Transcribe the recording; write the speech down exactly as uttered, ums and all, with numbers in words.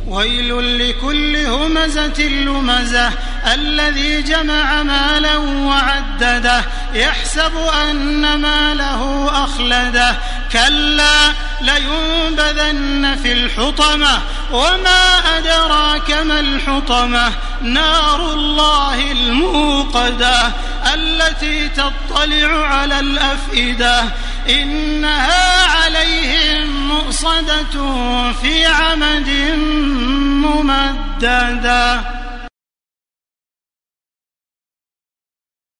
ويل لكل همزة لمزة الذي جمع مالا وعدده يحسب أن ماله أخلده كلا لينبذن في الحطمة وما أدراك ما الحطمة نار الله الموقدة التي تطلع على الأفئدة إنها عليهم مؤصدة في عمد ممددة.